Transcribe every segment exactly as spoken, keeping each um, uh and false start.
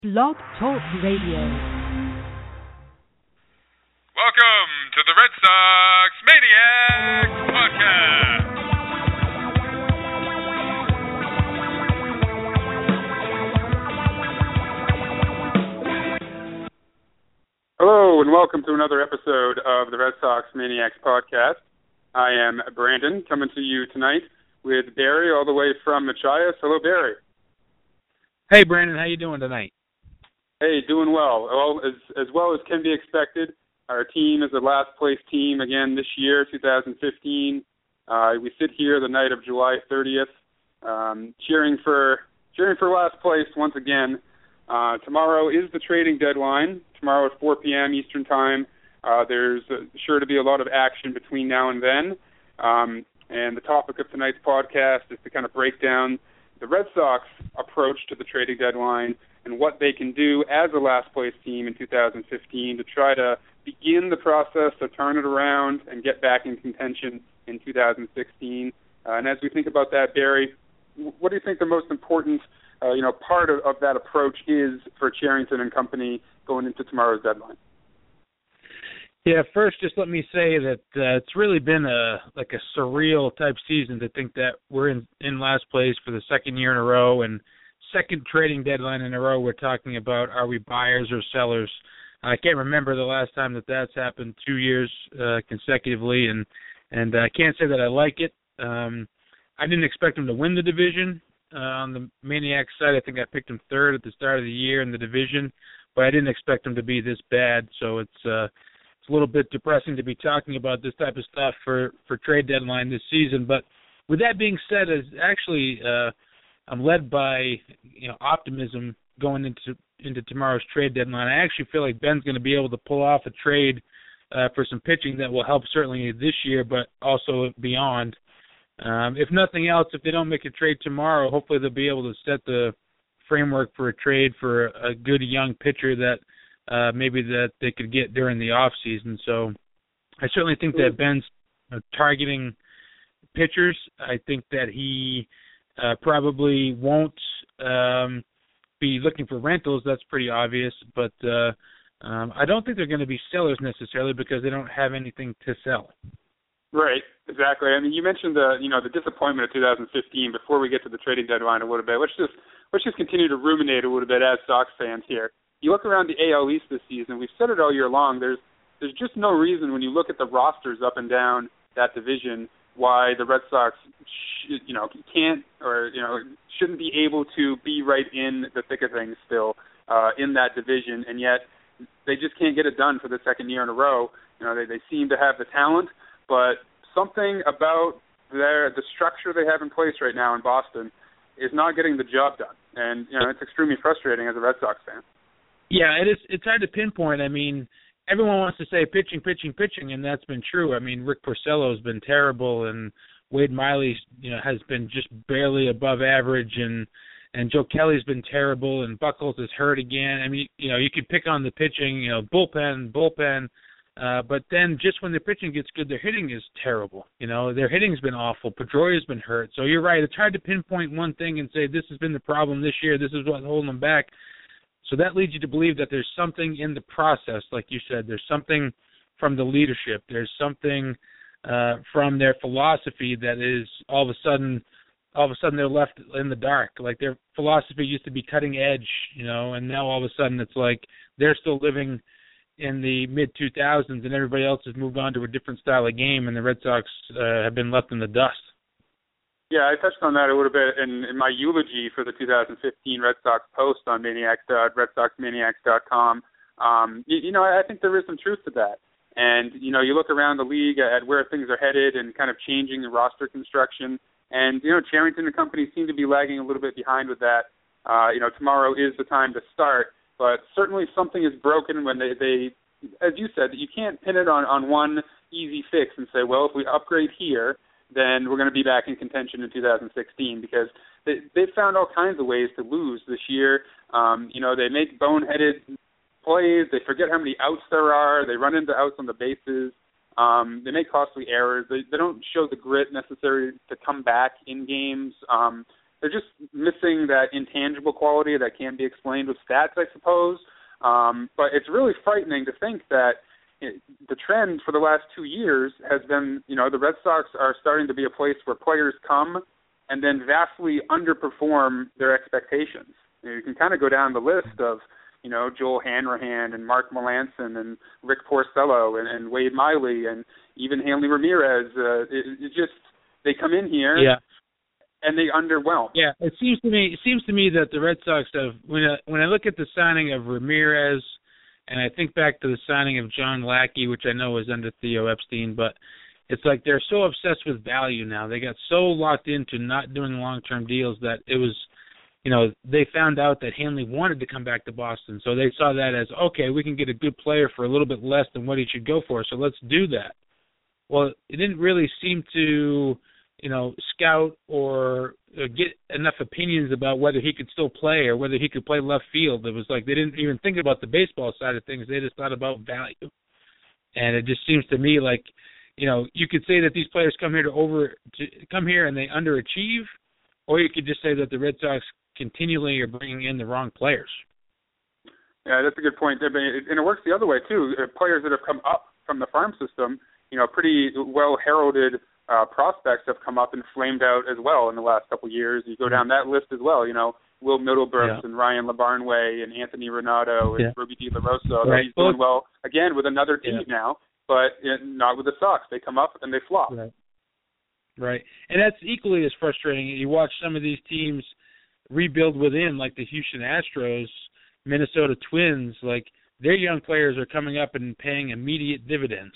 Blog Talk Radio. Welcome to the Red Sox Maniacs Podcast. Hello, and welcome to another episode of the Red Sox Maniacs Podcast. I am Brandon, coming to you tonight with Barry, all the way from Machias. Hello, Barry. Hey, Brandon. How you doing tonight? Hey, doing well. Well, as as well as can be expected. Our team is a last-place team again this year, two thousand fifteen. Uh, we sit here the night of July thirtieth, um, cheering for cheering for last place once again. Uh, tomorrow is the trading deadline. Tomorrow at four p.m. Eastern Time. Uh, there's uh, sure to be a lot of action between now and then. Um, and the topic of tonight's podcast is to kind of break down the Red Sox approach to the trading deadline and what they can do as a last-place team in two thousand fifteen to try to begin the process to turn it around and get back in contention in two thousand sixteen. Uh, and as we think about that, Barry, what do you think the most important, uh, you know, part of, of that approach is for Cherington and company going into tomorrow's deadline? Yeah, first, just let me say that uh, it's really been a like a surreal type season to think that we're in, in last place for the second year in a row and second trading deadline in a row. We're talking about are we buyers or sellers? I can't remember the last time that that's happened two years uh, consecutively, and and I can't say that I like it. Um, I didn't expect them to win the division. Uh, on the Maniacs side, I think I picked them third at the start of the year in the division, but I didn't expect them to be this bad. So it's uh, it's a little bit depressing to be talking about this type of stuff for, for trade deadline this season. But with that being said, is actually uh, I'm led by you know optimism going into into tomorrow's trade deadline. I actually feel like Ben's going to be able to pull off a trade uh, for some pitching that will help certainly this year, but also beyond. Um, if nothing else, if they don't make a trade tomorrow, hopefully they'll be able to set the framework for a trade for a good young pitcher that uh, maybe that they could get during the off season. So I certainly think that Ben's uh, targeting pitchers. I think that he uh, probably won't um, be looking for rentals. That's pretty obvious, but uh, um, I don't think they're going to be sellers necessarily because they don't have anything to sell. Right, exactly. I mean, you mentioned the you know the disappointment of two thousand fifteen. Before we get to the trading deadline a little bit, let's just let's just continue to ruminate a little bit as Sox fans here. You look around the A L East this season. We've said it all year long. There's there's just no reason when you look at the rosters up and down that division why the Red Sox sh- you know can't or you know shouldn't be able to be right in the thick of things still uh, in that division, and yet they just can't get it done for the second year in a row. You know they they seem to have the talent, but something about their the structure they have in place right now in Boston is not getting the job done, and you know it's extremely frustrating as a Red Sox fan. Yeah, it is. It's hard to pinpoint. I mean, everyone wants to say pitching, pitching, pitching, and that's been true. I mean, Rick Porcello's been terrible, and Wade Miley, you know, has been just barely above average, and and Joe Kelly's been terrible, and Buckles is hurt again. I mean, you know, you could pick on the pitching, you know, bullpen, bullpen, uh, but then just when their pitching gets good, their hitting is terrible. You know, their hitting's been awful. Pedroia's been hurt. So you're right. It's hard to pinpoint one thing and say this has been the problem this year. This is what's holding them back. So that leads you to believe that there's something in the process, like you said. There's something from the leadership. There's something uh, from their philosophy that is all of a sudden, all of a sudden they're left in the dark. Like their philosophy used to be cutting edge, you know, and now all of a sudden it's like they're still living in the mid two thousands and everybody else has moved on to a different style of game, and the Red Sox uh, have been left in the dust. Yeah, I touched on that a little bit in, in my eulogy for the two thousand fifteen Red Sox post on Maniacs, uh, red sox maniacs dot com. Um, you, you know, I think there is some truth to that. And, you know, you look around the league at where things are headed and kind of changing the roster construction. And, you know, Cherington and company seem to be lagging a little bit behind with that. Uh, you know, tomorrow is the time to start. But certainly something is broken when they, they as you said, you can't pin it on, on one easy fix and say, well, if we upgrade here, then we're going to be back in contention in two thousand sixteen because they, they've found all kinds of ways to lose this year. Um, you know, they make boneheaded plays. They forget how many outs there are. They run into outs on the bases. Um, they make costly errors. They, they don't show the grit necessary to come back in games. Um, they're just missing that intangible quality that can't be explained with stats, I suppose. Um, but it's really frightening to think that it, the trend for the last two years has been, you know, the Red Sox are starting to be a place where players come and then vastly underperform their expectations. You know, you can kind of go down the list of, you know, Joel Hanrahan and Mark Melanson and Rick Porcello and, and Wade Miley and even Hanley Ramirez. Uh, it, it just, they come in here yeah. and they underwhelm. Yeah, it seems to me. It seems to me that the Red Sox have. When I, when I look at the signing of Ramirez, and I think back to the signing of John Lackey, which I know was under Theo Epstein, but it's like they're so obsessed with value now. They got so locked into not doing long-term deals that it was, you know, they found out that Hanley wanted to come back to Boston, so they saw that as, okay, we can get a good player for a little bit less than what he should go for, so let's do that. Well, it didn't really seem to, you know, scout or uh, get enough opinions about whether he could still play or whether he could play left field. It was like they didn't even think about the baseball side of things. They just thought about value. And it just seems to me like, you know, you could say that these players come here to over to come here and they underachieve, or you could just say that the Red Sox continually are bringing in the wrong players. Yeah, that's a good point. And it works the other way, too. Players that have come up from the farm system, you know, pretty well-heralded uh, prospects have come up and flamed out as well in the last couple of years. You go down that list as well, you know, Will Middlebrooks yeah. and Ryan LaBarnway and Anthony Renato and yeah. Ruby De La Rosa. Right. He's doing well, again, with another team yeah. now, but not with the Sox. They come up and they flop. Right. Right. And that's equally as frustrating. You watch some of these teams rebuild within, like the Houston Astros, Minnesota Twins, like their young players are coming up and paying immediate dividends.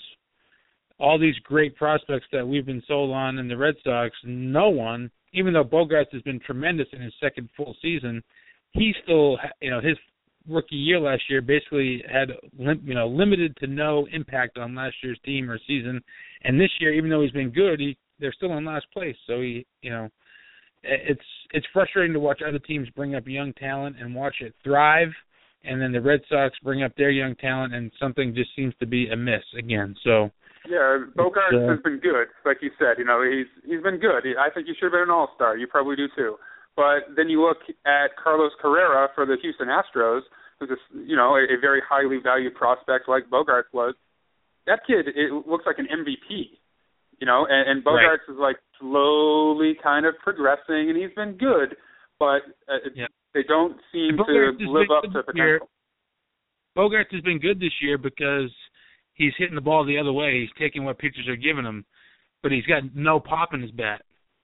All these great prospects that we've been sold on in the Red Sox, no one, even though Bogaerts has been tremendous in his second full season, he still, you know, his rookie year last year basically had, you know, limited to no impact on last year's team or season. And this year, even though he's been good, he, they're still in last place. So he, you know, it's it's frustrating to watch other teams bring up young talent and watch it thrive, and then the Red Sox bring up their young talent and something just seems to be amiss again. So. Yeah, Bogaerts uh, has been good, like you said. You know, he's he's been good. He, I think he should have been an all-star. You probably do too. But then you look at Carlos Carrera for the Houston Astros, who's a, you know a, a very highly valued prospect like Bogaerts was. That kid, it looks like an M V P. You know, and, and Bogaerts right. is like slowly kind of progressing, and he's been good, but uh, yeah. they don't seem to live up to potential. Bogaerts has been good this year because he's hitting the ball the other way. He's taking what pitchers are giving him, but he's got no pop in his bat.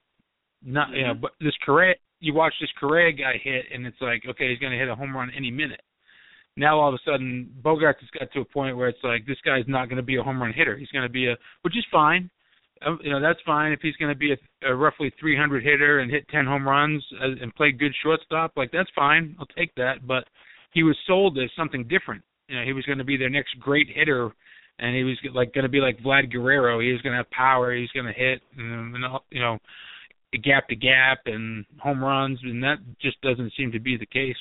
Not, mm-hmm. you know, but this Correa, you watch this Correa guy hit, and it's like, okay, he's going to hit a home run any minute. Now all of a sudden, Bogaerts has got to a point where it's like this guy's not going to be a home run hitter. He's going to be a, which is fine. Um, you know, that's fine if he's going to be a, a roughly three hundred hitter and hit ten home runs and play good shortstop. Like that's fine. I'll take that. But he was sold as something different. You know, he was going to be their next great hitter. And he was like going to be like Vlad Guerrero. He was going to have power. He's going to hit, and, you know, gap to gap and home runs, and that just doesn't seem to be the case.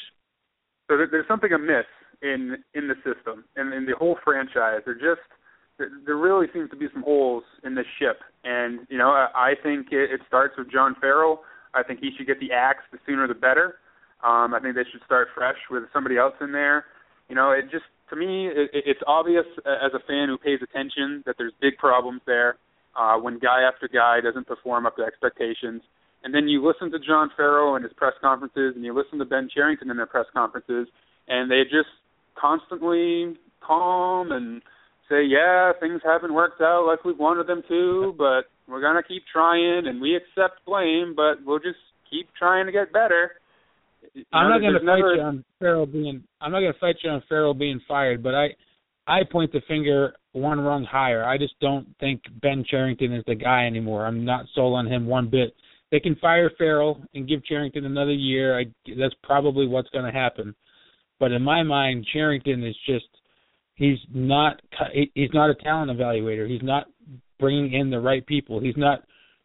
So there's something amiss in in the system and in the whole franchise. There just there really seems to be some holes in this ship, and you know I think it, it starts with John Farrell. I think he should get the axe. The sooner the better. Um, I think they should start fresh with somebody else in there. You know, it just. To me, it, it's obvious as a fan who pays attention that there's big problems there uh, when guy after guy doesn't perform up to expectations. And then you listen to John Farrell in his press conferences, and you listen to Ben Cherington in their press conferences, and they just constantly calm and say, yeah, things haven't worked out like we wanted them to, but we're going to keep trying, and we accept blame, but we'll just keep trying to get better. You I'm know, not going to fight never... you on Farrell being. I'm not going to fight you on Farrell being fired, but I, I point the finger one rung higher. I just don't think Ben Cherington is the guy anymore. I'm not sold on him one bit. They can fire Farrell and give Cherington another year. I, that's probably what's going to happen. But in my mind, Cherington is just. He's not. He's not a talent evaluator. He's not bringing in the right people. He's not.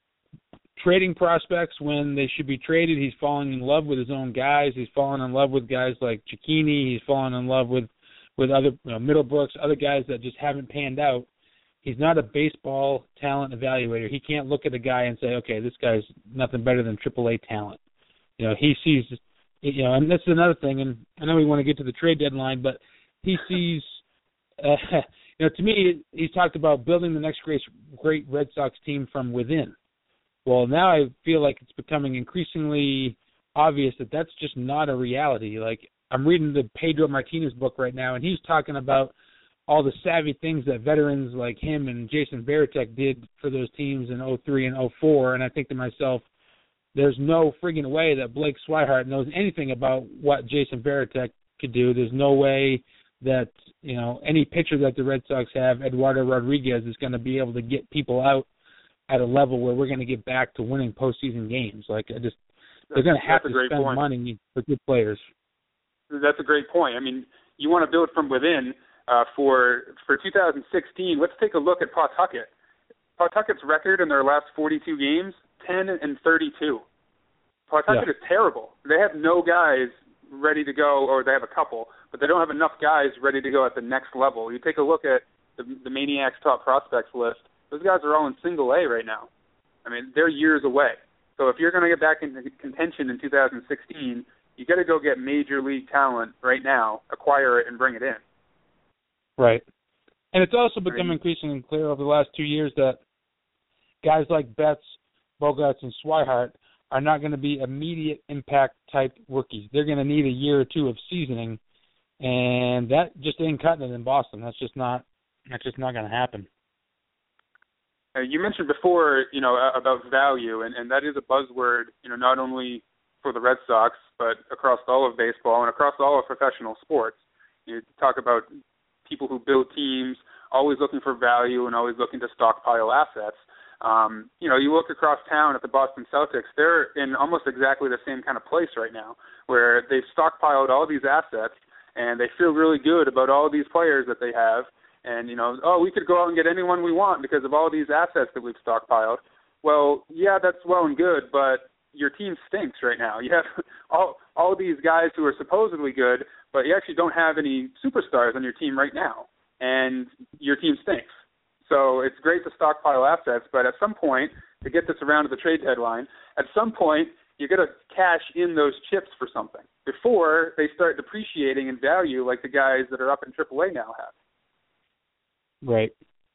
Trading prospects when they should be traded. He's falling in love with his own guys. He's falling in love with guys like Cicchini. He's falling in love with, with other you know, Middlebrooks, other guys that just haven't panned out. He's not a baseball talent evaluator. He can't look at a guy and say, okay, this guy's nothing better than triple A talent. you know, he sees, you know, and this is another thing, and I know we want to get to the trade deadline, but he sees, uh, you know, to me, he's talked about building the next great, great Red Sox team from within. Well, now I feel like it's becoming increasingly obvious that that's just not a reality. Like, I'm reading the Pedro Martinez book right now, and he's talking about all the savvy things that veterans like him and Jason Varitek did for those teams in oh three and oh four, and I think to myself, there's no friggin' way that Blake Swihart knows anything about what Jason Varitek could do. There's no way that, you know, any pitcher that the Red Sox have, Eduardo Rodriguez, is going to be able to get people out at a level where we're going to get back to winning postseason games. Like, I just, they're going to have to spend point. money for good players. That's a great point. I mean, you want to build from within. Uh, for for two thousand sixteen, let's take a look at Pawtucket. Pawtucket's record in their last forty-two games, ten and thirty-two. Pawtucket yeah. is terrible. They have no guys ready to go, or they have a couple, but they don't have enough guys ready to go at the next level. You take a look at the, the Maniacs top prospects list. Those guys are all in single A right now. I mean, they're years away. So if you're going to get back into contention in two thousand sixteen, you got to go get major league talent right now, acquire it, and bring it in. Right. And it's also become increasingly clear over the last two years that guys like Betts, Bogaerts, and Swihart are not going to be immediate impact type rookies. They're going to need a year or two of seasoning, and that just ain't cutting it in Boston. That's just not that's just not going to happen. Uh, you mentioned before, you know, about value, and, and that is a buzzword, you know, not only for the Red Sox, but across all of baseball and across all of professional sports. You talk about people who build teams, always looking for value and always looking to stockpile assets. Um, you know, you look across town at the Boston Celtics, they're in almost exactly the same kind of place right now, where they've stockpiled all these assets and they feel really good about all these players that they have. And, you know, oh, we could go out and get anyone we want because of all these assets that we've stockpiled. Well, yeah, that's well and good, but your team stinks right now. You have all all these guys who are supposedly good, but you actually don't have any superstars on your team right now, and your team stinks. So it's great to stockpile assets, but at some point, to get this around to the trade deadline, at some point, you're going to cash in those chips for something before they start depreciating in value like the guys that are up in triple A now have. Right.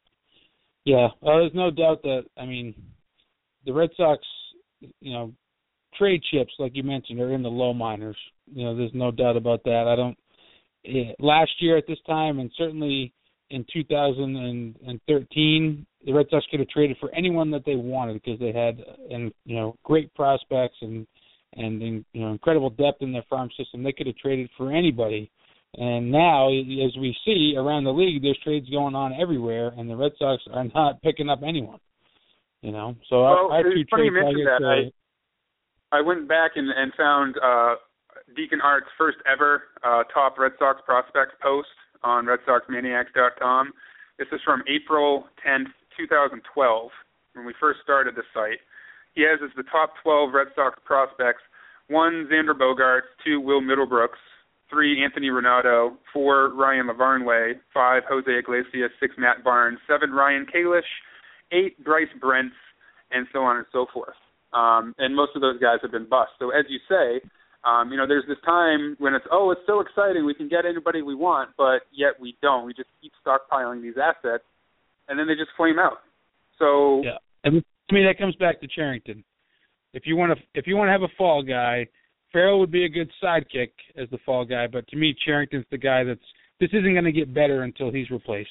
Yeah, well, there's no doubt that, I mean, the Red Sox, you know, trade chips, like you mentioned, are in the low minors. You know, there's no doubt about that. I don't. Yeah, last year at this time, and certainly in two thousand thirteen, the Red Sox could have traded for anyone that they wanted because they had, and you know, great prospects and and you know, incredible depth in their farm system. They could have traded for anybody. And now, as we see around the league, there's trades going on everywhere, and the Red Sox are not picking up anyone. You know, so well, I, I it's funny you mentioned that. Uh, I, I went back and, and found uh, Deacon Art's first ever uh, top Red Sox prospects post on Red Sox Maniacs dot com. This is from April tenth, twenty twelve, when we first started the site. He has as the top twelve Red Sox prospects: one, Xander Bogaerts; two, Will Middlebrooks; three, Anthony Renato; four, Ryan Lavarnway; five, Jose Iglesias; six, Matt Barnes; seven, Ryan Kalish; eight, Bryce Brents, and so on and so forth. Um, and most of those guys have been bust. So as you say, um, you know, there's this time when it's, oh, it's so exciting, we can get anybody we want, but yet we don't. We just keep stockpiling these assets, and then they just flame out. So yeah, and to me that comes back to Cherington. If you want to, if you want to have a fall guy, Farrell would be a good sidekick as the fall guy, but to me, Cherington's the guy that's, this isn't going to get better until he's replaced.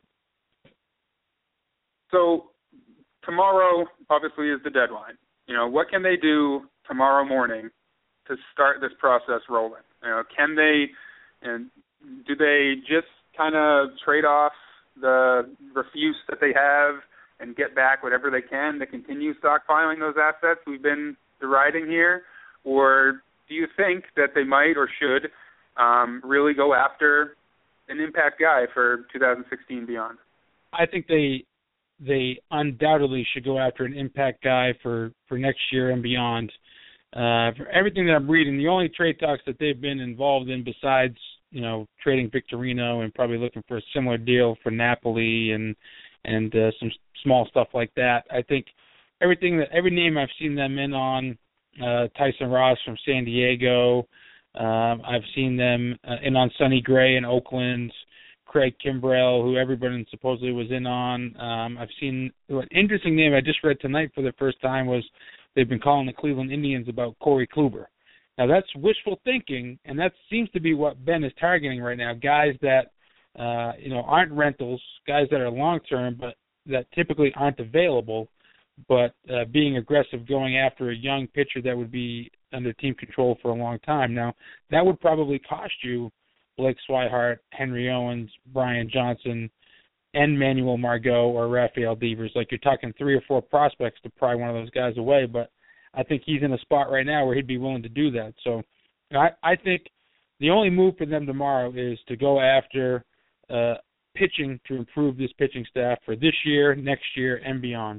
So tomorrow, obviously, is the deadline. You know, what can they do tomorrow morning to start this process rolling? You know, can they, and do they just kind of trade off the refuse that they have and get back whatever they can to continue stockpiling those assets we've been deriding here? Or do you think that they might or should um, really go after an impact guy for two thousand sixteen beyond? I think they they undoubtedly should go after an impact guy for, for next year and beyond. Uh, for everything that I'm reading, the only trade talks that they've been involved in besides, you know, trading Victorino and probably looking for a similar deal for Napoli and and uh, some small stuff like that. I think everything that every name I've seen them in on uh, Tyson Ross from San Diego. Um, I've seen them uh, in on Sonny Gray in Oakland, Craig Kimbrell, who everybody supposedly was in on. Um, I've seen an interesting name I just read tonight for the first time was they've been calling the Cleveland Indians about Corey Kluber. Now, that's wishful thinking, and that seems to be what Ben is targeting right now, guys that, uh, you know, aren't rentals, guys that are long-term, but that typically aren't available, but uh, being aggressive going after a young pitcher that would be under team control for a long time. Now, that would probably cost you Blake Swihart, Henry Owens, Brian Johnson, and Manuel Margot or Rafael Devers. Like, you're talking three or four prospects to pry one of those guys away, but I think he's in a spot right now where he'd be willing to do that. So I, I think the only move for them tomorrow is to go after uh, pitching to improve this pitching staff for this year, next year, and beyond.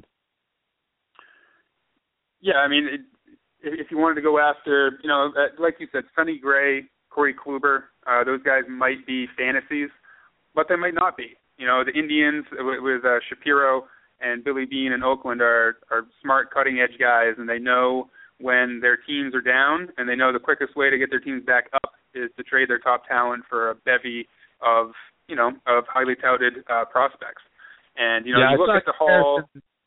Yeah, I mean, it, if you wanted to go after, you know, like you said, Sonny Gray, Corey Kluber, uh, those guys might be fantasies, but they might not be. You know, the Indians with uh, Shapiro and Billy Beane in Oakland are, are smart, cutting-edge guys, and they know when their teams are down, and they know the quickest way to get their teams back up is to trade their top talent for a bevy of, you know, of highly touted uh, prospects. And, you know, yeah, you look at the Hall.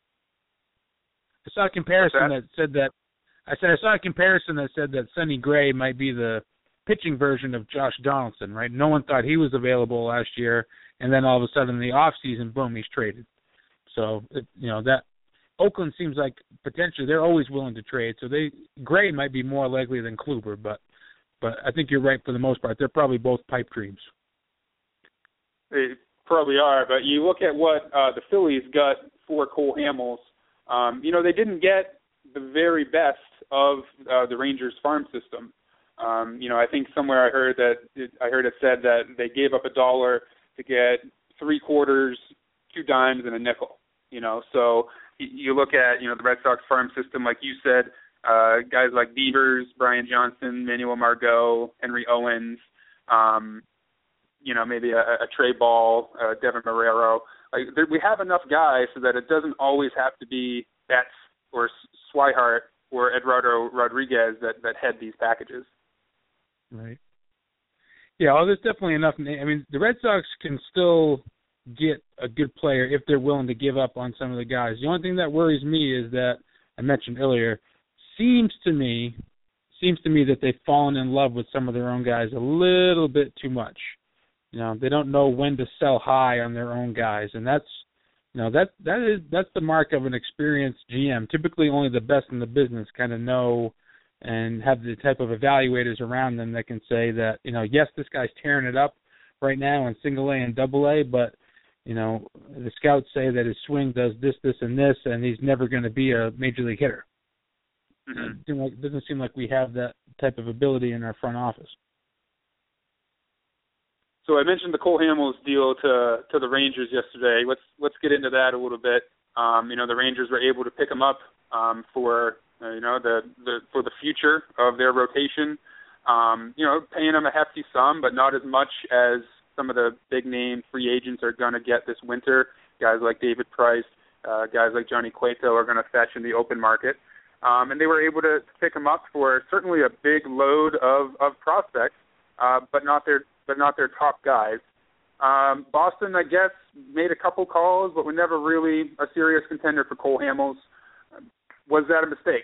I saw a comparison that? that said that I said I saw a comparison that said that Sonny Gray might be the pitching version of Josh Donaldson, right? No one thought he was available last year, and then all of a sudden in the off season, boom, he's traded. So it, you know that Oakland seems like potentially they're always willing to trade. So they Gray might be more likely than Kluber, but but I think you're right for the most part. They're probably both pipe dreams. They probably are, but you look at what uh, the Phillies got for Cole Hamels. Um, you know, they didn't get the very best of uh, the Rangers farm system. Um, you know, I think somewhere I heard that it, I heard it said that they gave up a dollar to get three quarters, two dimes, and a nickel. You know, so you, you look at you know the Red Sox farm system, like you said, uh, guys like Devers, Brian Johnson, Manuel Margot, Henry Owens. Um, you know, maybe a, a Trey Ball, uh, Devin Marrero. Like there, we have enough guys so that it doesn't always have to be Betts or Swihart or Eduardo Rodriguez that, that head these packages. Right. Yeah, well, there's definitely enough. I mean, the Red Sox can still get a good player if they're willing to give up on some of the guys. The only thing that worries me is that I mentioned earlier, seems to me, seems to me that they've fallen in love with some of their own guys a little bit too much. You know, they don't know when to sell high on their own guys, and that's, you know, that that is that's the mark of an experienced G M. Typically, only the best in the business kind of know and have the type of evaluators around them that can say that, you know, yes, this guy's tearing it up right now in single A and double A, but, you know, the scouts say that his swing does this, this, and this, and he's never going to be a major league hitter. Mm-hmm. It doesn't seem like we have that type of ability in our front office. So I mentioned the Cole Hamels deal to to the Rangers yesterday. Let's let's get into that a little bit. Um, you know, the Rangers were able to pick him up um, for uh, you know the, the for the future of their rotation. Um, you know, paying him a hefty sum, but not as much as some of the big name free agents are going to get this winter. Guys like David Price, uh, guys like Johnny Cueto are going to fetch in the open market. Um, and they were able to pick him up for certainly a big load of of prospects, uh, but not their but not their top guys. Um, Boston, I guess, made a couple calls, but were never really a serious contender for Cole Hamels. Was that a mistake?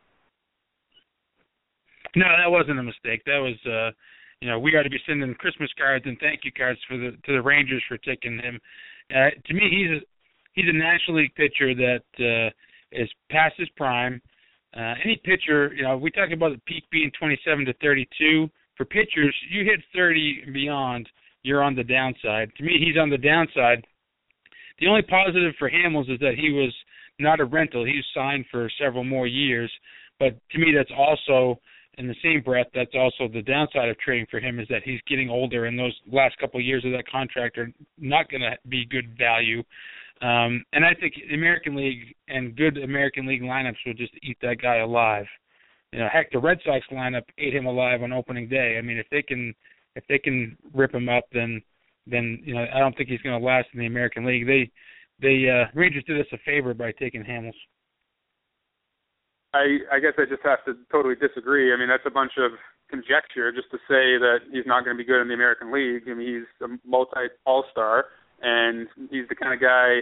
No, that wasn't a mistake. That was, uh, you know, we ought to be sending Christmas cards and thank you cards for the to the Rangers for taking him. Uh, to me, he's a, he's a National League pitcher that uh, is past his prime. Uh, any pitcher, you know, we talk about the peak being twenty-seven to thirty-two. For pitchers, you hit thirty and beyond, you're on the downside. To me, he's on the downside. The only positive for Hamels is that he was not a rental. He was signed for several more years. But to me, that's also, in the same breath, that's also the downside of trading for him is that he's getting older, and those last couple of years of that contract are not going to be good value. Um, and I think the American League and good American League lineups will just eat that guy alive. You know, heck, the Red Sox lineup ate him alive on opening day. I mean, if they can, if they can rip him up, then, then you know, I don't think he's going to last in the American League. They, they uh, Rangers did us a favor by taking Hamels. I, I guess I just have to totally disagree. I mean, that's a bunch of conjecture just to say that he's not going to be good in the American League. I mean, he's a multi-all-star, and he's the kind of guy,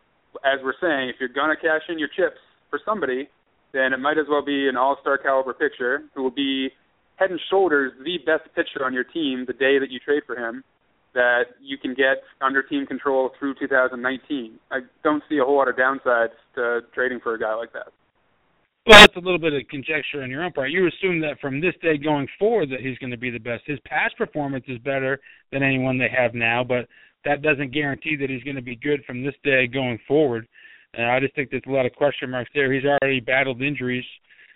as we're saying, if you're going to cash in your chips for somebody, then it might as well be an all-star caliber pitcher who will be head and shoulders the best pitcher on your team the day that you trade for him, that you can get under team control through two thousand nineteen. I don't see a whole lot of downsides to trading for a guy like that. Well, that's a little bit of conjecture on your own part. You assume that from this day going forward that he's going to be the best. His past performance is better than anyone they have now, but that doesn't guarantee that he's going to be good from this day going forward. Uh, I just think there's a lot of question marks there. He's already battled injuries.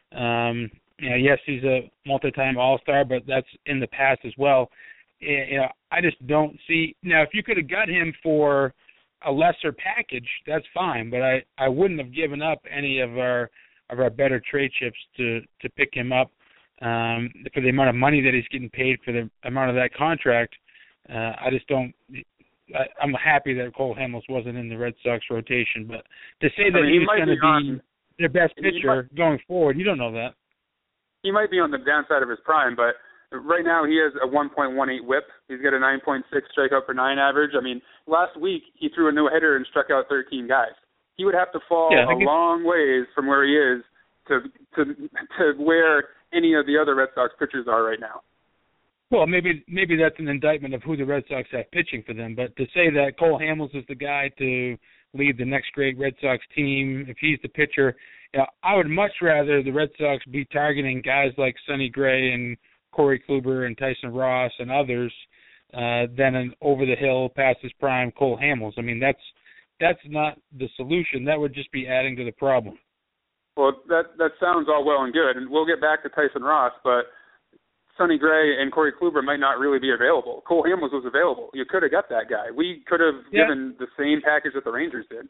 Um, you know, yes, he's a multi-time All-Star, but that's in the past as well. You know, I just don't see – now, if you could have got him for a lesser package, that's fine, but I, I wouldn't have given up any of our – of our better trade chips to, to pick him up um, for the amount of money that he's getting paid for the amount of that contract. Uh, I just don't I, – I'm happy that Cole Hamels wasn't in the Red Sox rotation. But to say that I mean, he's going to be on, their best pitcher might, going forward, you don't know that. He might be on the downside of his prime, but right now he has a one point one eight whip. He's got a nine point six strikeout per nine average. I mean, last week he threw a no-hitter and struck out thirteen guys. He would have to fall yeah, a long ways from where he is to to to where any of the other Red Sox pitchers are right now. Well, maybe maybe that's an indictment of who the Red Sox have pitching for them. But to say that Cole Hamels is the guy to lead the next great Red Sox team, if he's the pitcher, you know, I would much rather the Red Sox be targeting guys like Sonny Gray and Corey Kluber and Tyson Ross and others uh, than an over-the-hill, past his prime Cole Hamels. I mean, that's That's not the solution. That would just be adding to the problem. Well, that that sounds all well and good, and we'll get back to Tyson Ross, but Sonny Gray and Corey Kluber might not really be available. Cole Hamels was available. You could have got that guy. We could have yeah. given the same package that the Rangers did.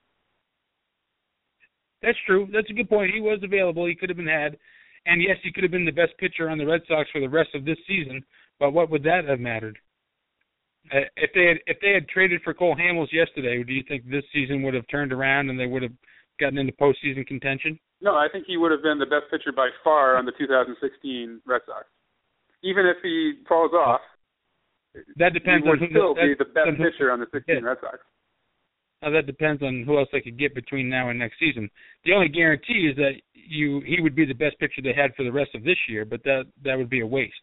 That's true. That's a good point. He was available. He could have been had. And, yes, he could have been the best pitcher on the Red Sox for the rest of this season, but what would that have mattered? Uh, if they had if they had traded for Cole Hamels yesterday, do you think this season would have turned around and they would have gotten into postseason contention? No, I think he would have been the best pitcher by far on the two thousand sixteen Red Sox. Even if he falls off, that depends he would on who, still that, be the best who, pitcher on the sixteen yeah. Red Sox. Now, that depends on who else they could get between now and next season. The only guarantee is that you he would be the best pitcher they had for the rest of this year, but that that would be a waste.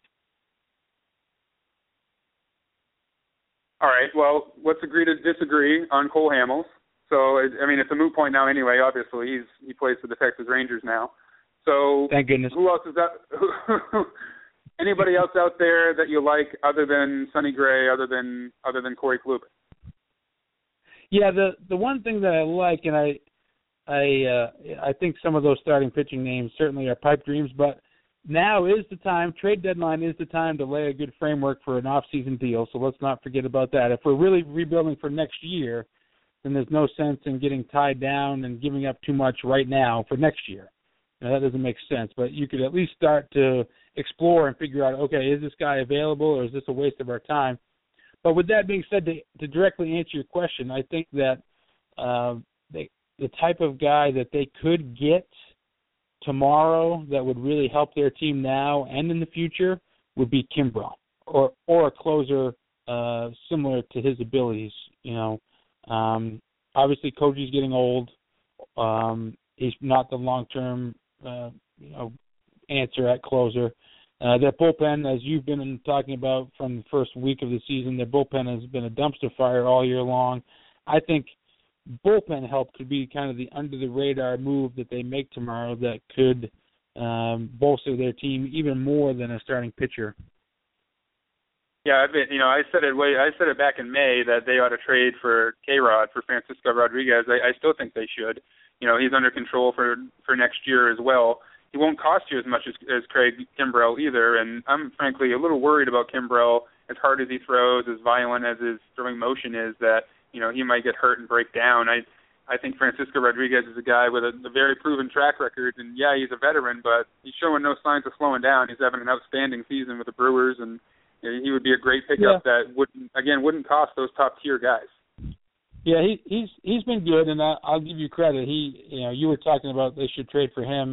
All right, well, let's agree to disagree on Cole Hamels. So, I mean, it's a moot point now anyway, obviously. He's He plays for the Texas Rangers now. So, thank goodness. Who else is that? Anybody else out there that you like other than Sonny Gray, other than other than Corey Kluber? Yeah, the the one thing that I like, and I I uh, I think some of those starting pitching names certainly are pipe dreams, but now is the time, trade deadline is the time to lay a good framework for an off-season deal, so let's not forget about that. If we're really rebuilding for next year, then there's no sense in getting tied down and giving up too much right now for next year. Now, that doesn't make sense, but you could at least start to explore and figure out, okay, is this guy available or is this a waste of our time? But with that being said, to, to directly answer your question, I think that uh, they, the type of guy that they could get tomorrow that would really help their team now and in the future would be Kimbrel, or or a closer uh, similar to his abilities. You know, um, obviously Koji's getting old. Um, he's not the long-term uh, you know answer at closer. Uh, their bullpen, as you've been talking about from the first week of the season, their bullpen has been a dumpster fire all year long. I think bullpen help could be kind of the under-the-radar move that they make tomorrow that could um, bolster their team even more than a starting pitcher. Yeah, I've been, you know, I said it way, I said it back in May that they ought to trade for K-Rod, for Francisco Rodriguez. I, I still think they should. You know, he's under control for, for next year as well. He won't cost you as much as, as Craig Kimbrel either, and I'm frankly a little worried about Kimbrel, as hard as he throws, as violent as his throwing motion is, that, you know, he might get hurt and break down. I I think Francisco Rodriguez is a guy with a, a very proven track record, and yeah, he's a veteran, but he's showing no signs of slowing down. He's having an outstanding season with the Brewers, and you know, he would be a great pickup yeah. that wouldn't, again, wouldn't cost those top tier guys. Yeah, he, he's he's been good, and I, I'll give you credit. He, you know, you were talking about they should trade for him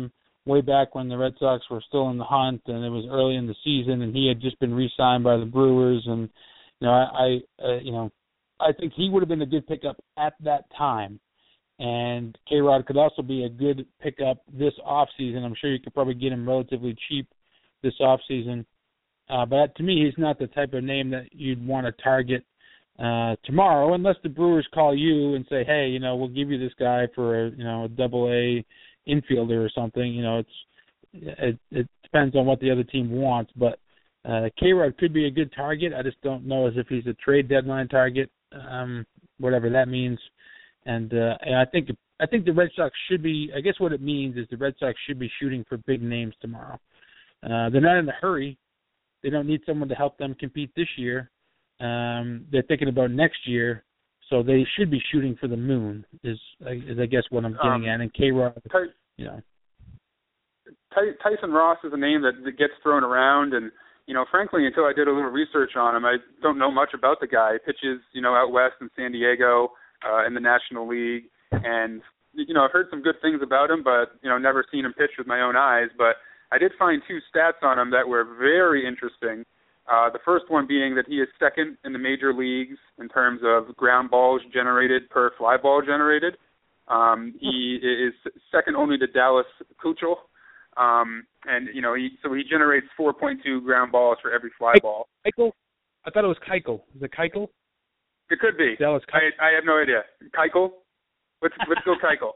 way back when the Red Sox were still in the hunt and it was early in the season and he had just been re-signed by the Brewers. And, you know, I, I uh, you know, I think he would have been a good pickup at that time. And K-Rod could also be a good pickup this offseason. I'm sure you could probably get him relatively cheap this offseason. Uh, but to me, he's not the type of name that you'd want to target uh, tomorrow, unless the Brewers call you and say, hey, you know, we'll give you this guy for a, you know, a double A infielder or something. You know, it's it, it depends on what the other team wants. But uh, K-Rod could be a good target. I just don't know as if he's a trade deadline target, um, whatever that means. And, uh, and I think I think the Red Sox should be. I guess what it means is the Red Sox should be shooting for big names tomorrow. Uh, they're not in a hurry. They don't need someone to help them compete this year. Um, they're thinking about next year, so they should be shooting for the moon. Is, is I guess what I'm getting um, at. And K-Rod, Ty- you know, Ty- Tyson Ross is a name that, that gets thrown around, and you know, frankly, until I did a little research on him, I don't know much about the guy. He pitches, you know, out west in San Diego, uh, in the National League, and you know, I've heard some good things about him, but you know, never seen him pitch with my own eyes. But I did find two stats on him that were very interesting. Uh, the first one being that he is second in the major leagues in terms of ground balls generated per fly ball generated. Um, he is second only to Dallas Keuchel. Um, and, you know, he, so he generates four point two ground balls for every fly ball. Keuchel? I thought it was Keuchel. Is it Keuchel? It could be. Dallas I, I have no idea. Keuchel? Let's, let's go Keuchel.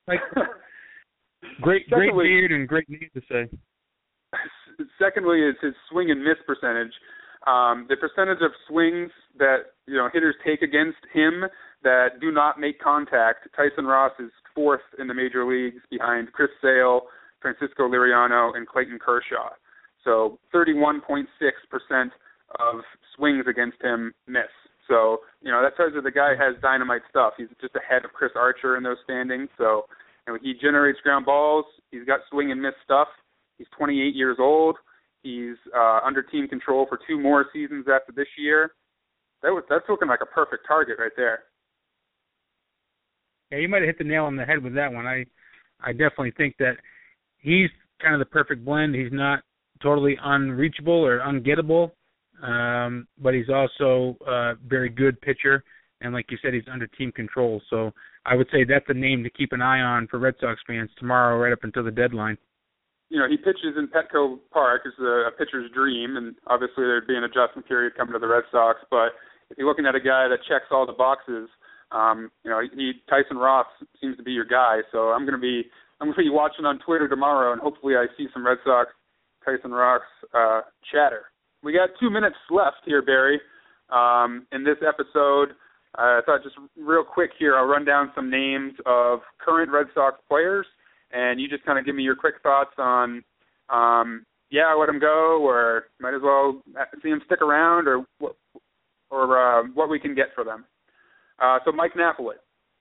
Great, great beard and great name to say. Secondly is his swing and miss percentage. Um, the percentage of swings that, you know, hitters take against him that do not make contact, Tyson Ross is fourth in the major leagues behind Chris Sale, Francisco Liriano, and Clayton Kershaw. So thirty-one point six percent of swings against him miss. So, you know, that tells you the guy has dynamite stuff. He's just ahead of Chris Archer in those standings. So, you know, he generates ground balls. He's got swing and miss stuff. He's twenty-eight years old. He's uh, under team control for two more seasons after this year. That was that's looking like a perfect target right there. Yeah, you might have hit the nail on the head with that one. I, I definitely think that he's kind of the perfect blend. He's not totally unreachable or ungettable, um, but he's also a very good pitcher. And like you said, he's under team control. So I would say that's a name to keep an eye on for Red Sox fans tomorrow, right up until the deadline. You know, he pitches in Petco Park. It's a, a pitcher's dream, and obviously there'd be an adjustment period coming to the Red Sox. But if you're looking at a guy that checks all the boxes, um, you know, he, Tyson Ross seems to be your guy. So I'm going to be I'm going to be watching on Twitter tomorrow, and hopefully I see some Red Sox Tyson Ross uh, chatter. We got two minutes left here, Barry, um, in this episode. Uh, I thought just real quick here, I'll run down some names of current Red Sox players, and you just kind of give me your quick thoughts on, um, yeah, let him go, or might as well see him stick around, or what, or uh, what we can get for them. Uh, so Mike Napoli.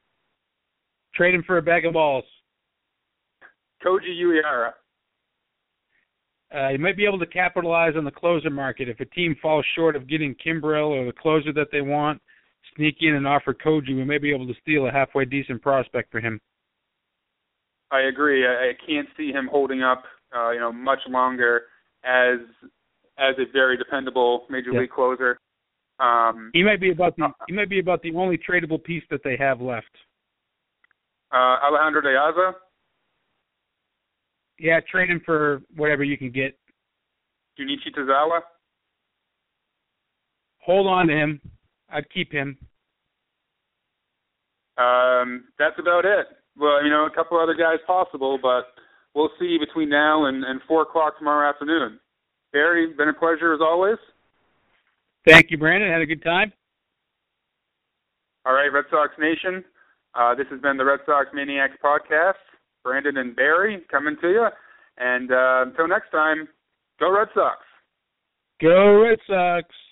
Trade him for a bag of balls. Koji Uehara. Uh, you might be able to capitalize on the closer market. If a team falls short of getting Kimbrel or the closer that they want, sneak in and offer Koji. We may be able to steal a halfway decent prospect for him. I agree. I, I can't see him holding up, uh, you know, much longer as as a very dependable major yeah. league closer. Um, he might be about the uh, he might be about the only tradable piece that they have left. Uh, Alejandro De Aza. Yeah, trade him for whatever you can get. Junichi Tozawa. Hold on to him. I'd keep him. Um, that's about it. Well, you know, a couple other guys possible, but we'll see between now and, and four o'clock tomorrow afternoon. Barry, been a pleasure as always. Thank you, Brandon. Had a good time. All right, Red Sox Nation. Uh, this has been the Red Sox Maniacs podcast. Brandon and Barry coming to you. And uh, until next time, go Red Sox. Go Red Sox.